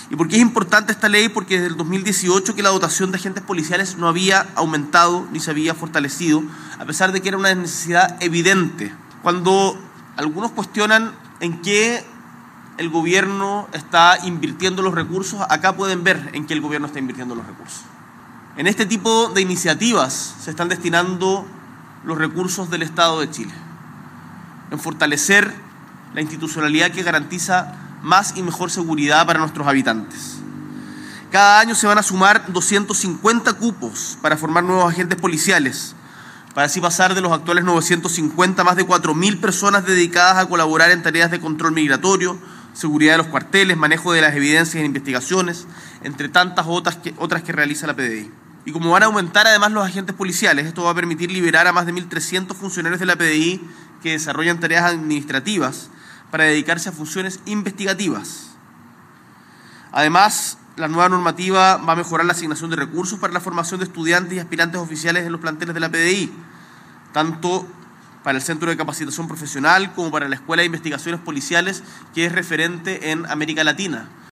¿Y por qué es importante esta ley? Porque desde el 2018 que la dotación de agentes policiales no había aumentado ni se había fortalecido, a pesar de que era una necesidad evidente. Cuando algunos cuestionan en qué el gobierno está invirtiendo los recursos, acá pueden ver en qué el gobierno está invirtiendo los recursos. En este tipo de iniciativas se están destinando los recursos del Estado de Chile, en fortalecer la institucionalidad que garantiza más y mejor seguridad para nuestros habitantes. Cada año se van a sumar 250 cupos para formar nuevos agentes policiales, para así pasar de los actuales 950 a más de 4.000 personas dedicadas a colaborar en tareas de control migratorio, seguridad de los cuarteles, manejo de las evidencias e investigaciones, entre tantas otras que realiza la PDI. Y como van a aumentar además los agentes policiales, esto va a permitir liberar a más de 1.300 funcionarios de la PDI que desarrollan tareas administrativas para dedicarse a funciones investigativas. Además, la nueva normativa va a mejorar la asignación de recursos para la formación de estudiantes y aspirantes oficiales en los planteles de la PDI, tanto para el Centro de Capacitación Profesional como para la Escuela de Investigaciones Policiales, que es referente en América Latina.